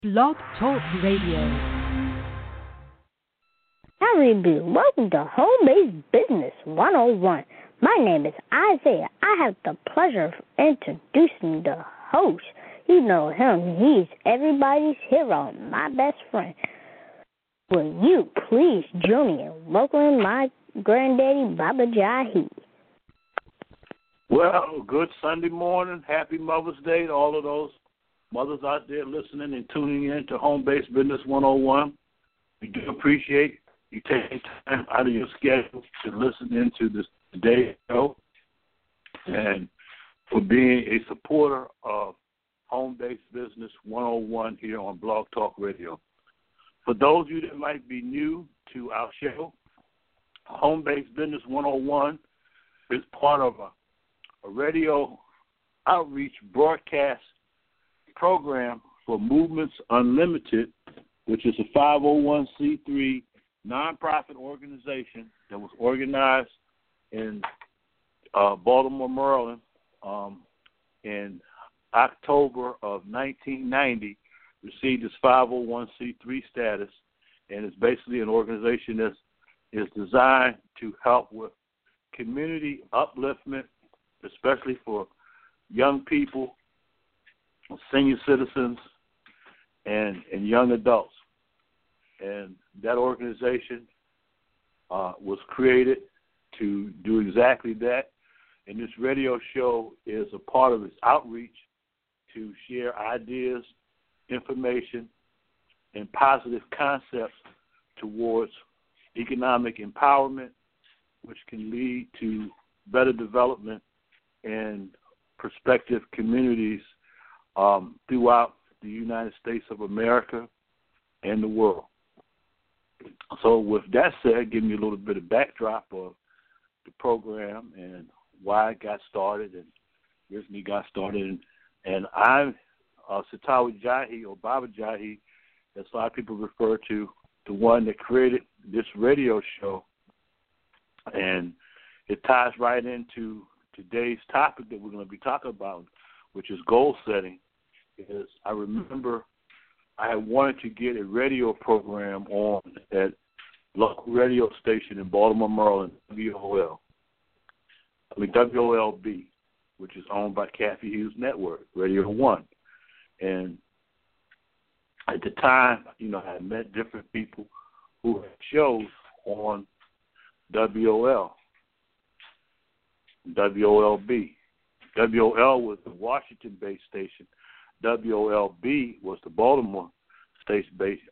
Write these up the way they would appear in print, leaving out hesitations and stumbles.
Blog Talk Radio. Howdy, welcome to Home Based Business 101. My name is Isaiah. I have the pleasure of introducing the host. You know him. He's everybody's hero, my best friend. Will you please join me in welcoming my granddaddy, Baba Jahi? Well, good Sunday morning. Happy Mother's Day to all of those mothers out there listening and tuning in to Home Based Business 101. We do appreciate you taking time out of your schedule to listen into this today's show and for being a supporter of Home Based Business 101 here on Blog Talk Radio. For those of you that might be new to our show, Home Based Business 101 is part of a radio outreach broadcast program for Movements Unlimited, which is a 501c3 nonprofit organization that was organized in Baltimore, Maryland in October of 1990, received its 501c3 status, and it's basically an organization that is designed to help with community upliftment, especially for young people, senior citizens, and young adults. And that organization was created to do exactly that. And this radio show is a part of its outreach to share ideas, information, and positive concepts towards economic empowerment, which can lead to better development in prospective communities throughout the United States of America and the world. So with that said, give me a little bit of backdrop of the program and why it got started and originally got started. And I'm Sitawi Jahi, or Baba Jahi, as a lot of people refer to, the one that created this radio show. And it ties right into today's topic that we're going to be talking about, which is goal setting. Is I remember I wanted to get a radio program on at local radio station in Baltimore, Maryland, WOLB, which is owned by Kathy Hughes Network, Radio 1. And at the time, I had met different people who had shows on WOLB. WOL was the Washington-based station. WOLB was the Baltimore station-based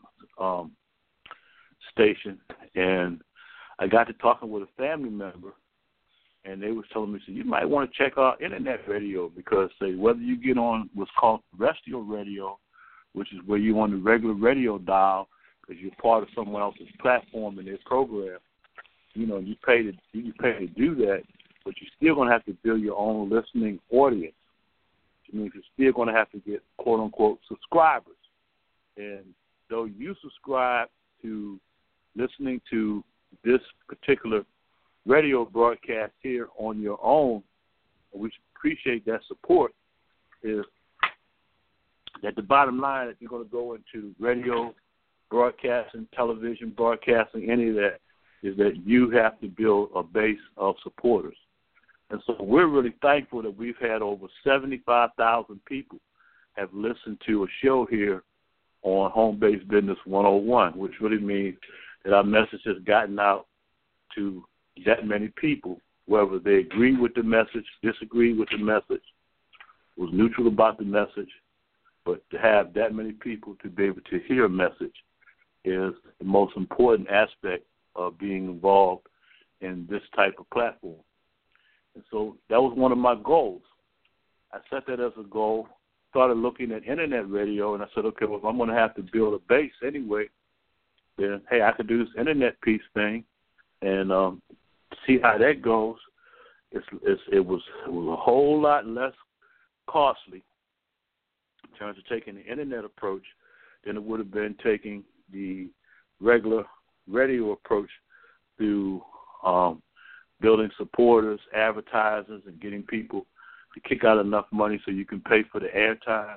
station. And I got to talking with a family member, and they was telling me, you might want to check out internet radio because, whether you get on what's called terrestrial radio, which is where you're on the regular radio dial because you're part of someone else's platform and their program, you pay to do that, but you're still going to have to build your own listening audience. It means you're still going to have to get, quote-unquote, subscribers. And though you subscribe to listening to this particular radio broadcast here on your own, we appreciate that support, is that the bottom line, if you're going to go into radio broadcasting, television broadcasting, any of that, is that you have to build a base of supporters. And so we're really thankful that we've had over 75,000 people have listened to a show here on Home Based Business 101, which really means that our message has gotten out to that many people, whether they agree with the message, disagree with the message, was neutral about the message, but to have that many people to be able to hear a message is the most important aspect of being involved in this type of platform. And so that was one of my goals. I set that as a goal, started looking at internet radio, and I said, okay, well, if I'm going to have to build a base anyway, then, hey, I could do this internet piece thing and see how that goes. It was a whole lot less costly in terms of taking the internet approach than it would have been taking the regular radio approach through building supporters, advertisers, and getting people to kick out enough money so you can pay for the airtime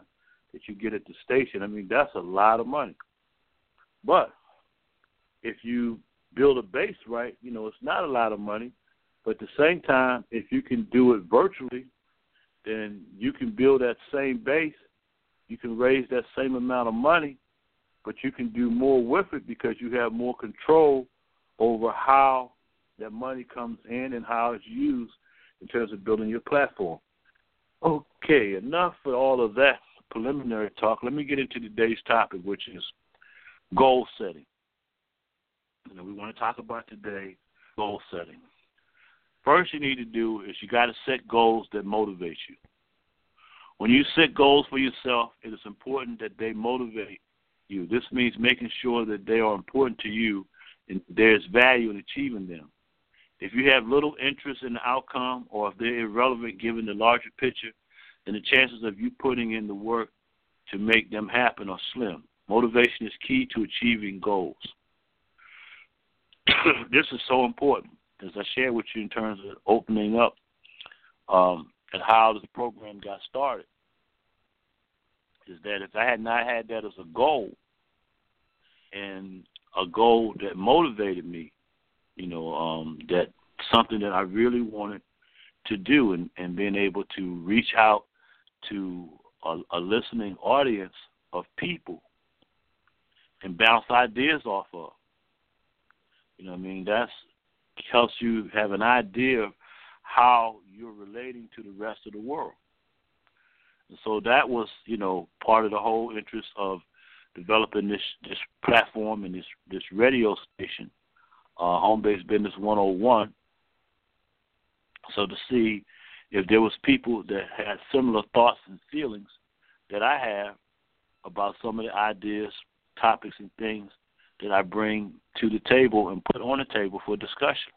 that you get at the station, I mean, that's a lot of money. But if you build a base right, you know, it's not a lot of money. But at the same time, if you can do it virtually, then you can build that same base. You can raise that same amount of money, but you can do more with it because you have more control over how that money comes in and how it's used in terms of building your platform. Okay, enough for all of that preliminary talk. Let me get into today's topic, which is goal setting. You know, we want to talk about today goal setting. First you need to do is you got to set goals that motivate you. When you set goals for yourself, it is important that they motivate you. This means making sure that they are important to you and there's value in achieving them. If you have little interest in the outcome or if they're irrelevant given the larger picture, then the chances of you putting in the work to make them happen are slim. Motivation is key to achieving goals. This is so important, as I shared with you in terms of opening up and how this program got started, is that if I had not had that as a goal and a goal that motivated me, you know, that something that I really wanted to do and being able to reach out to a listening audience of people and bounce ideas off of. You know what I mean? That helps you have an idea of how you're relating to the rest of the world. And so that was, you know, part of the whole interest of developing this platform and this radio station, Home Based Business 101, so to see if there was people that had similar thoughts and feelings that I have about some of the ideas, topics, and things that I bring to the table and put on the table for discussion.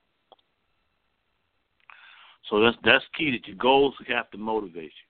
So that's key, that your goals have to motivate you.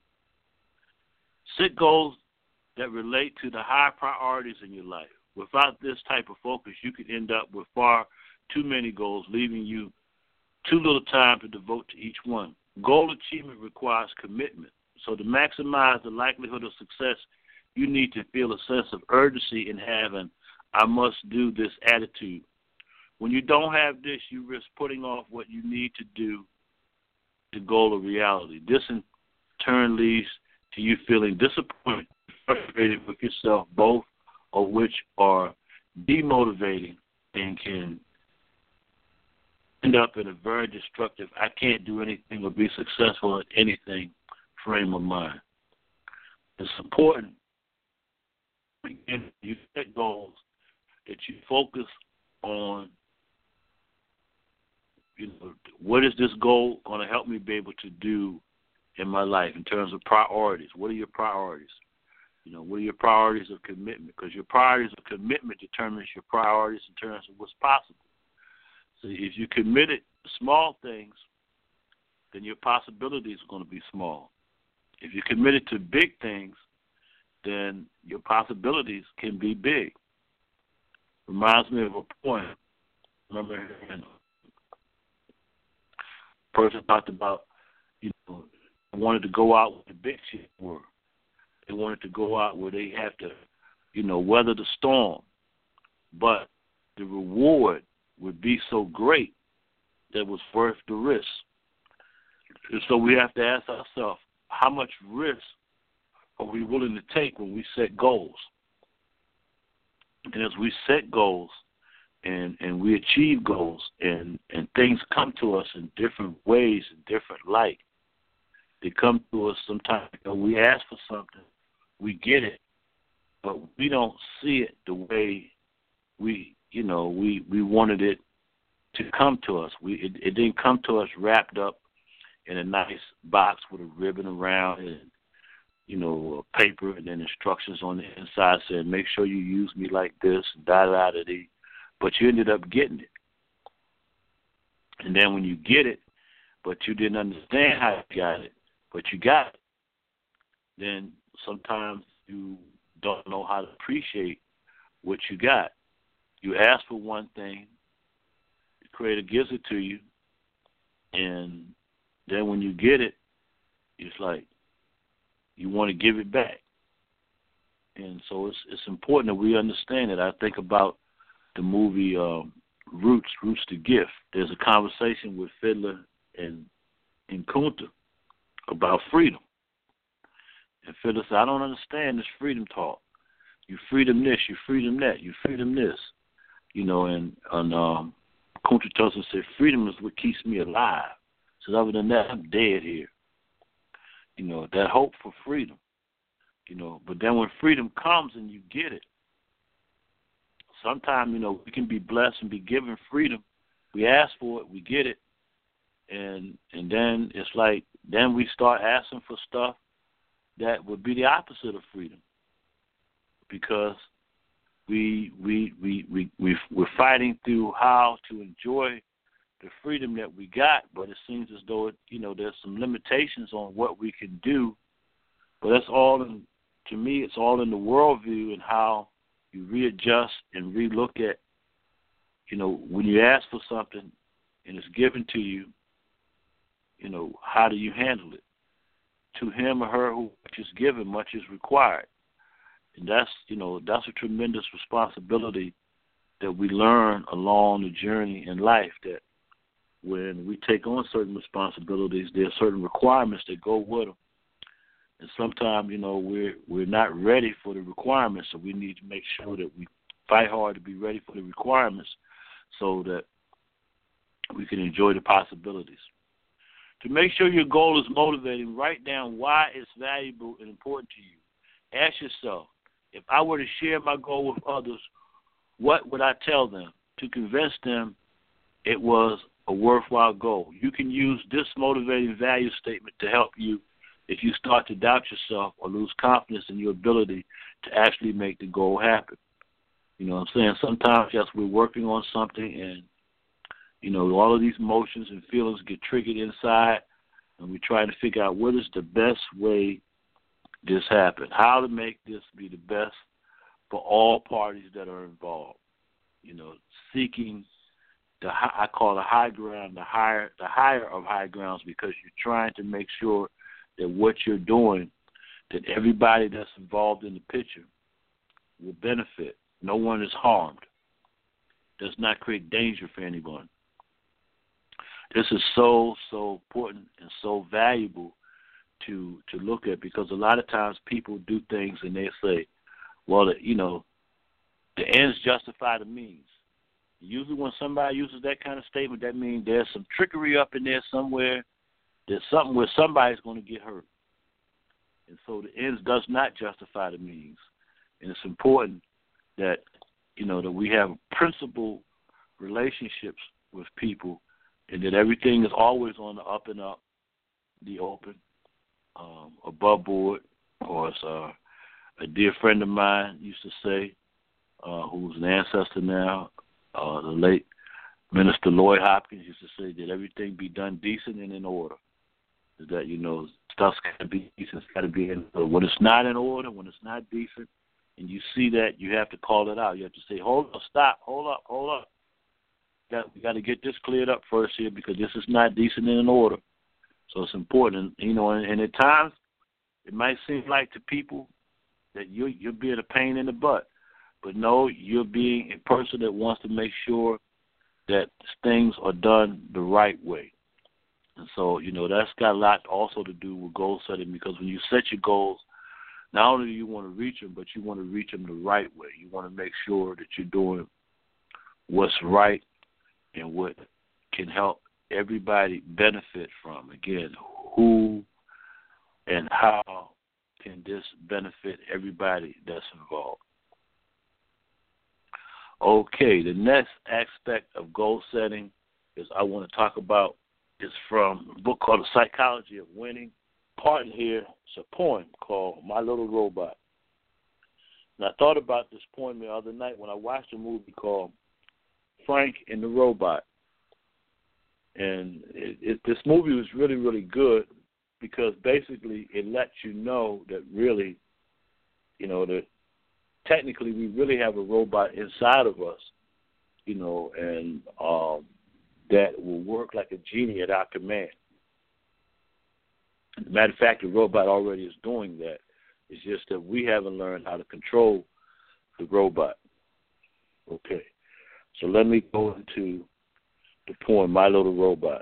Set goals that relate to the high priorities in your life. Without this type of focus, you could end up with far too many goals, leaving you too little time to devote to each one. Goal achievement requires commitment. So to maximize the likelihood of success, you need to feel a sense of urgency and have an I must do this attitude. When you don't have this, you risk putting off what you need to do the goal of reality. This in turn leads to you feeling disappointed, frustrated with yourself, both of which are demotivating and can end up in a very destructive, I can't do anything or be successful at anything frame of mind. It's important, again, you set goals that you focus on, you know, what is this goal going to help me be able to do in my life in terms of priorities? What are your priorities? You know, what are your priorities of commitment? Because your priorities of commitment determines your priorities in terms of what's possible. So if you committed to small things, then your possibilities are going to be small. If you're committed to big things, then your possibilities can be big. Reminds me of a point. Remember, a person talked about, you know, wanted to go out where the big shit were. They wanted to go out where they have to, you know, weather the storm. But the reward would be so great that it was worth the risk. And so we have to ask ourselves, how much risk are we willing to take when we set goals? And as we set goals and we achieve goals and things come to us in different ways, in different light, they come to us sometimes, you know, we ask for something, we get it, but we don't see it the way we wanted it to come to us. It didn't come to us wrapped up in a nice box with a ribbon around and, you know, paper and then instructions on the inside saying, make sure you use me like this, and da-da-da-da-dee. But you ended up getting it. And then when you get it, but you didn't understand how you got it, but you got it, then sometimes you don't know how to appreciate what you got. You ask for one thing, the Creator gives it to you, and then when you get it, it's like you want to give it back. And so it's important that we understand it. I think about the movie Roots the Gift. There's a conversation with Fiddler and Kunta about freedom. And Fiddler said, I don't understand this freedom talk. You freedom this, you freedom that, you freedom this. And Kunta tells him, said, freedom is what keeps me alive. Says, other than that, I'm dead here. That hope for freedom. But then when freedom comes and you get it, sometimes, we can be blessed and be given freedom. We ask for it, we get it, and then it's like, then we start asking for stuff that would be the opposite of freedom, because we're fighting through how to enjoy the freedom that we got, but it seems as though there's some limitations on what we can do. But that's all to me, it's all in the worldview and how you readjust and relook at, when you ask for something and it's given to you, how do you handle it? To him or her who much is given, much is required. And that's a tremendous responsibility that we learn along the journey in life, that when we take on certain responsibilities, there are certain requirements that go with them. And sometimes, we're not ready for the requirements, so we need to make sure that we fight hard to be ready for the requirements so that we can enjoy the possibilities. To make sure your goal is motivating, write down why it's valuable and important to you. Ask yourself, if I were to share my goal with others, what would I tell them to convince them it was a worthwhile goal? You can use this motivating value statement to help you if you start to doubt yourself or lose confidence in your ability to actually make the goal happen. You know what I'm saying? Sometimes, yes, we're working on something and, all of these emotions and feelings get triggered inside, and we're trying to figure out what is the best way this happen, how to make this be the best for all parties that are involved. Seeking I call the high ground, the higher of high grounds, because you're trying to make sure that what you're doing, that everybody that's involved in the picture will benefit. No one is harmed. Does not create danger for anyone. This is so important and so valuable to look at, because a lot of times people do things and they say, well, the ends justify the means. Usually when somebody uses that kind of statement, that means there's some trickery up in there somewhere. There's something where somebody's going to get hurt. And so the ends does not justify the means. And it's important that, that we have principled relationships with people, and that everything is always on the up and up, the open, above board. Or as a dear friend of mine used to say, who's an ancestor now, the late Minister Lloyd Hopkins used to say that everything be done decent and in order. That, stuff's got to be decent, it's got to be in order. When it's not in order, when it's not decent, and you see that, you have to call it out. You have to say, hold up, stop, hold up. We got to get this cleared up first here, because this is not decent and in order. So it's important, and at times it might seem like to people that you're being a pain in the butt. But no, you're being a person that wants to make sure that things are done the right way. And so, that's got a lot also to do with goal setting, because when you set your goals, not only do you want to reach them, but you want to reach them the right way. You want to make sure that you're doing what's right and what can help everybody benefit from. Again, who and how can this benefit everybody that's involved? Okay, the next aspect of goal setting is I want to talk about is from a book called The Psychology of Winning. Part here, it's a poem called My Little Robot. And I thought about this poem the other night when I watched a movie called Frank and the Robot. And this movie was really, really good, because basically it lets you know that really, that technically we really have a robot inside of us, and that will work like a genie at our command. As a matter of fact, the robot already is doing that. It's just that we haven't learned how to control the robot. Okay. So let me go into the poem, My Little Robot.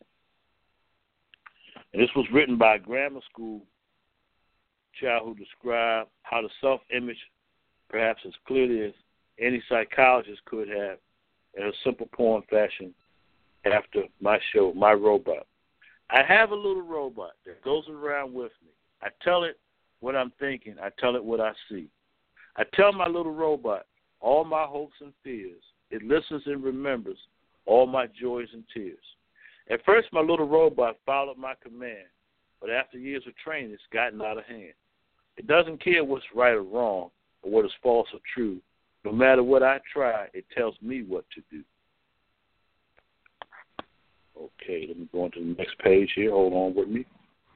And this was written by a grammar school child who described how the self-image, perhaps as clearly as any psychologist could have, in a simple poem fashion after my show, My Robot. I have a little robot that goes around with me. I tell it what I'm thinking. I tell it what I see. I tell my little robot all my hopes and fears. It listens and remembers all my joys and tears. At first, my little robot followed my command, but after years of training, it's gotten out of hand. It doesn't care what's right or wrong or what is false or true. No matter what I try, it tells me what to do. Okay, let me go on to the next page here. Hold on with me.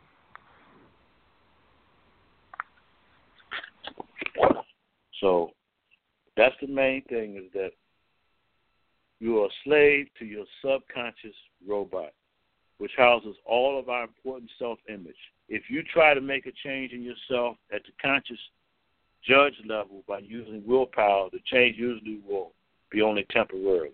So that's the main thing, is that you are a slave to your subconscious robot, which houses all of our important self-image. If you try to make a change in yourself at the conscious judge level by using willpower, the change usually will be only temporary.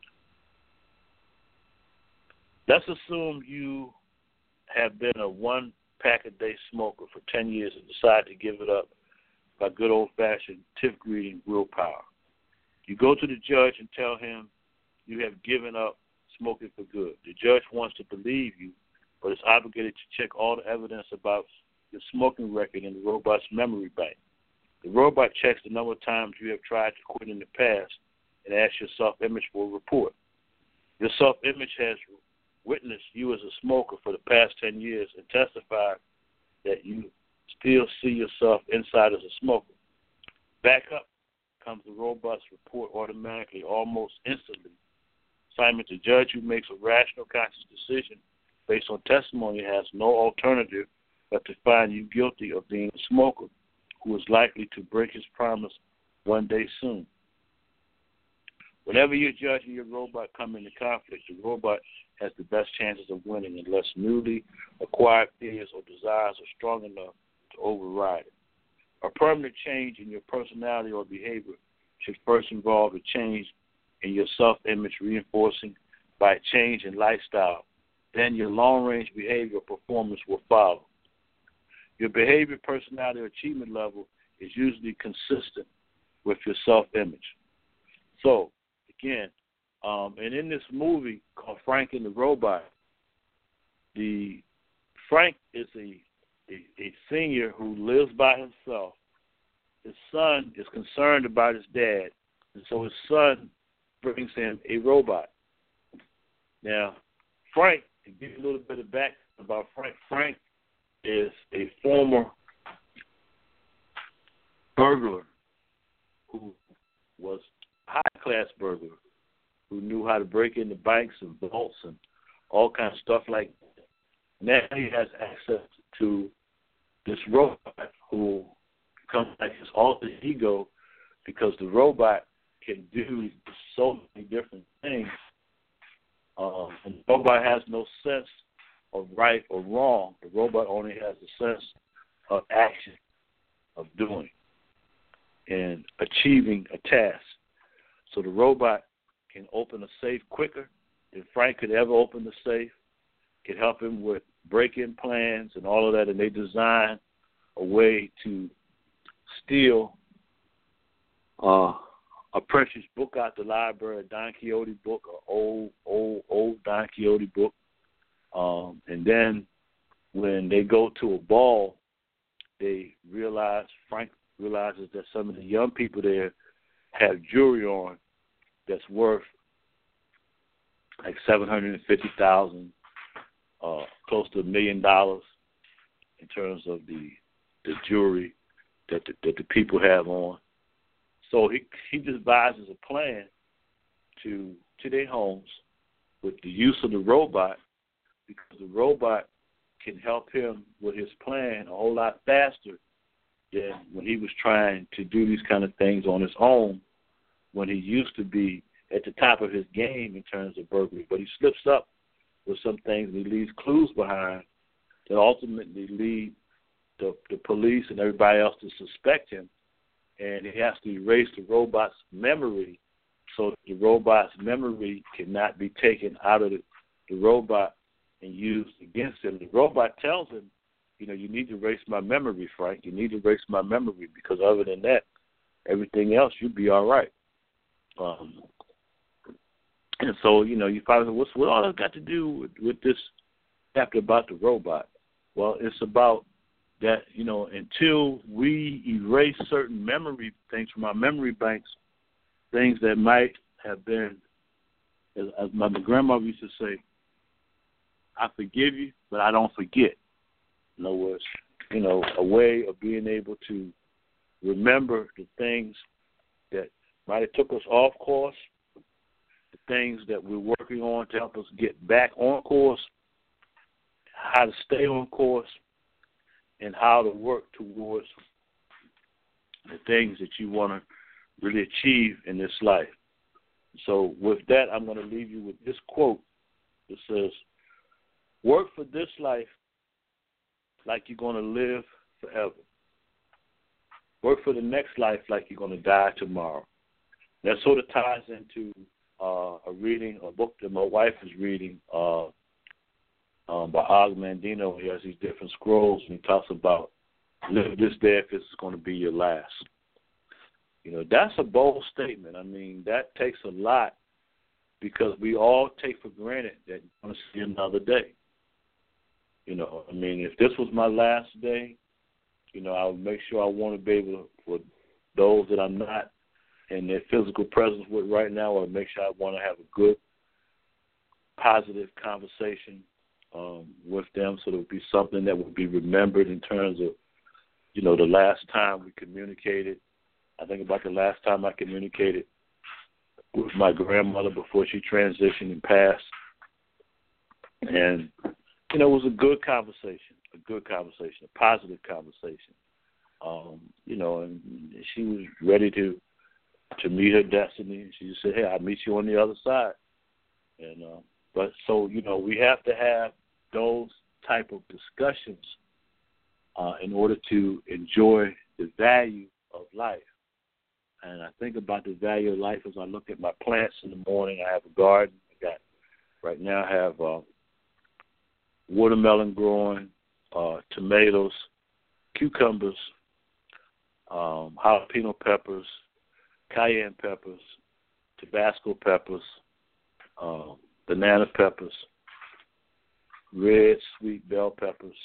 Let's assume you have been a one-pack-a-day smoker for 10 years and decide to give it up by good old-fashioned tiff-greeting willpower. You go to the judge and tell him you have given up smoking for good. The judge wants to believe you, but is obligated to check all the evidence about your smoking record in the robot's memory bank. The robot checks the number of times you have tried to quit in the past and asks your self-image for a report. Your self-image has witnessed you as a smoker for the past 10 years and testified that you still see yourself inside as a smoker. Back up comes the robot's report automatically, almost instantly. Simon, the judge who makes a rational, conscious decision based on testimony has no alternative but to find you guilty of being a smoker who is likely to break his promise one day soon. Whenever your judge and your robot come into conflict, the robot has the best chances of winning unless newly acquired fears or desires are strong enough to override it. A permanent change in your personality or behavior should first involve a change in your self-image, reinforcing by a change in lifestyle. Then your long-range behavior or performance will follow. Your behavior, personality, or achievement level is usually consistent with your self-image. So, again, and in this movie called Frank and the Robot, Frank is a senior who lives by himself. His son is concerned about his dad, and so his son brings him a robot. Now, Frank, to give you a little bit of background about Frank is a former burglar who was a high-class burglar who knew how to break into banks and vaults and all kinds of stuff like that. Now he has access to this robot who becomes like his alter ego because the robot can do so many different things. And the robot has no sense of right or wrong. The robot only has a sense of action, of doing, and achieving a task. So the robot can open a safe quicker than Frank could ever open the safe, can help him with break-in plans and all of that, and they design a way to steal a precious book out the library, a Don Quixote book, an old Don Quixote book. And then when they go to a ball, Frank realizes that some of the young people there have jewelry on that's worth like $750,000, close to $1 million in terms of the jewelry that the people have on. So he devises a plan to their homes with the use of the robot, because the robot can help him with his plan a whole lot faster than when he was trying to do these kind of things on his own, when he used to be at the top of his game in terms of burglary. But he slips up with some things and he leaves clues behind that ultimately lead the police and everybody else to suspect him, and he has to erase the robot's memory so that the robot's memory cannot be taken out of the robot and used against him. The robot tells him, you need to erase my memory, Frank. You need to erase my memory because other than that, everything else, you'll be all right. And so, you probably say, what all that got to do with this chapter about the robot? Well, it's about that, until we erase certain memory things from our memory banks, things that might have been, as my grandmother used to say, I forgive you, but I don't forget. In other words, a way of being able to remember the things that might have took us off course, the things that we're working on to help us get back on course, how to stay on course, and how to work towards the things that you want to really achieve in this life. So with that, I'm going to leave you with this quote that says, work for this life like you're going to live forever. Work for the next life like you're going to die tomorrow. That sort of ties into a book that my wife is reading by Og Mandino. He has these different scrolls, and he talks about live this day if this is going to be your last. That's a bold statement. I mean, that takes a lot because we all take for granted that you're going to see another day. If this was my last day, I would make sure I want to be able to, for those that I'm not in their physical presence with right now, I would make sure I want to have a good, positive conversation with them so there would be something that would be remembered in terms of, the last time we communicated. I think about the last time I communicated with my grandmother before she transitioned and passed. And, it was a good conversation, a positive conversation. And she was ready to meet her destiny. She just said, hey, I'll meet you on the other side. And but so, we have to have those type of discussions in order to enjoy the value of life. And I think about the value of life as I look at my plants in the morning. I have a garden. Right now I have watermelon growing, tomatoes, cucumbers, jalapeno peppers, cayenne peppers, Tabasco peppers, banana peppers, red sweet bell peppers,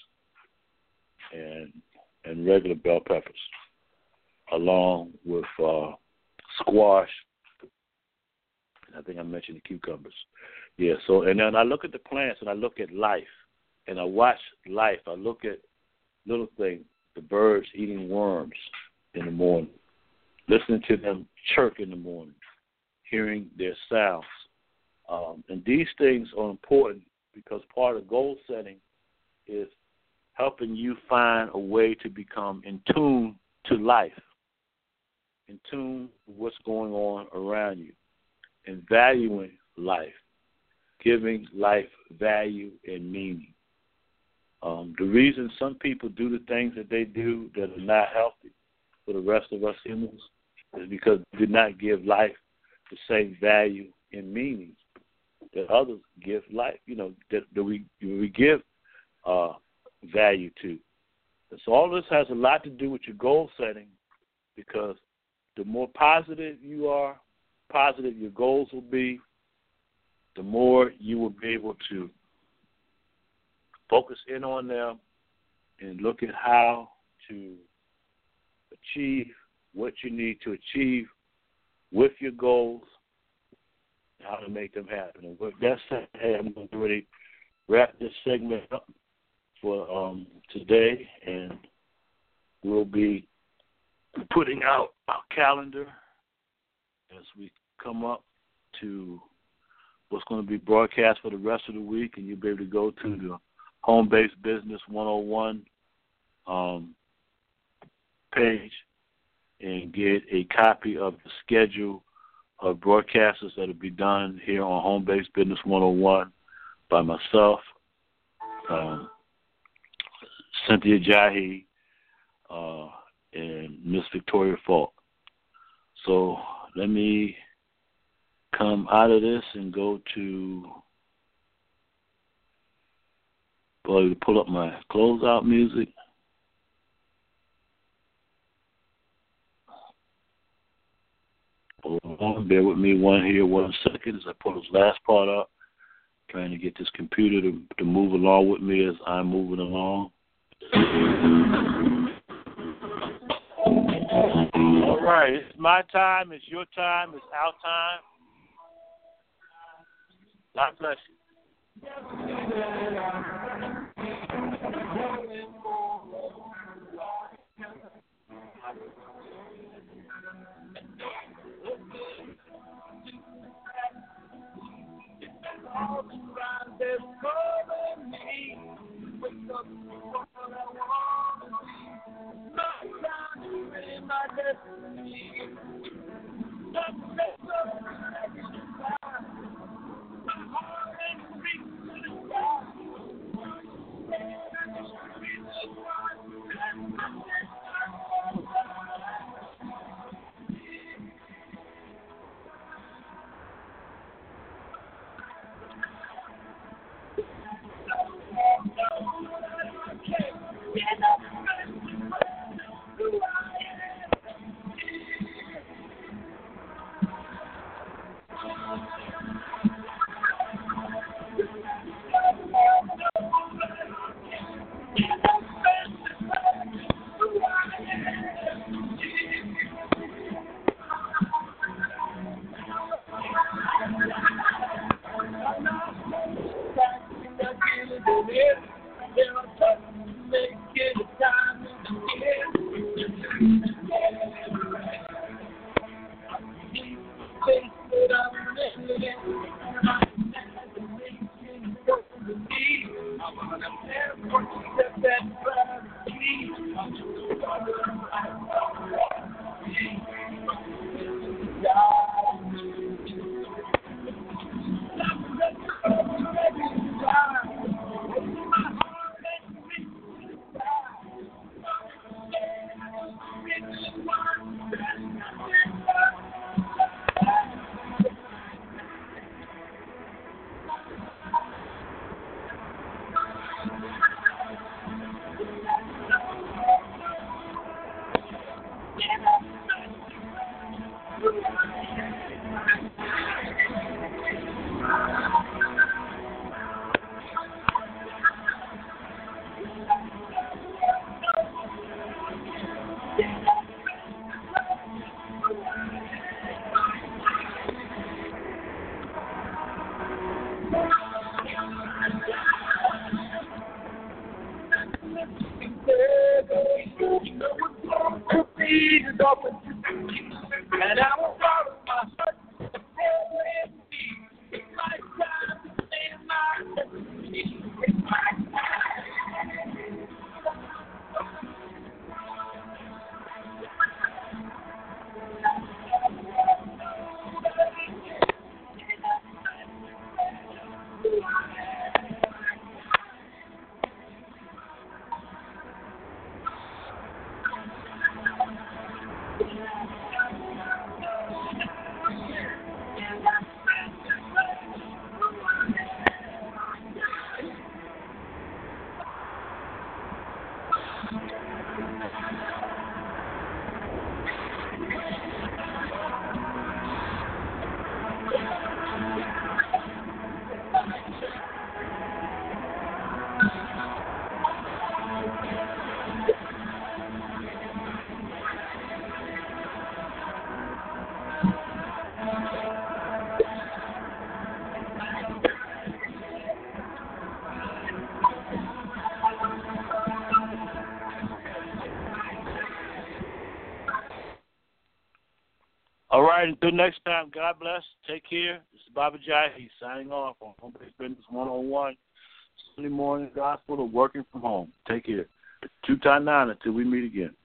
and regular bell peppers, along with squash. And I think I mentioned the cucumbers. Yeah, so, and then I look at the plants and I look at life, and I watch life. I look at little things, the birds eating worms in the morning, listening to them chirp in the morning, hearing their sounds. And these things are important because part of goal setting is helping you find a way to become in tune to life, in tune with what's going on around you, and valuing life, giving life value and meaning. The reason some people do the things that they do that are not healthy for the rest of us humans is because they did not give life the same value and meaning that others give life, that we give value to. And so all this has a lot to do with your goal setting, because the more positive you are, positive your goals will be, the more you will be able to focus in on them and look at how to achieve what you need to achieve with your goals, and how to make them happen. And with that said, hey, I'm going to already wrap this segment up for today, and we'll be putting out our calendar as we come up to what's going to be broadcast for the rest of the week, and you'll be able to go to the Home-Based Business 101 page and get a copy of the schedule of broadcasts that will be done here on Home-Based Business 101 by myself, Cynthia Jahi, and Miss Victoria Falk. So let me come out of this and go to pull up my closeout music. Hold on, bear with me 1 second as I pull this last part up. Trying to get this computer to move along with me as I'm moving along. All right, it's my time, it's your time, it's our time. God bless you. All right, until next time, God bless. Take care. This is Baba Jahi signing off on Home Based Business 101. Sunday morning gospel of working from home. Take care. 2 times 9 until we meet again.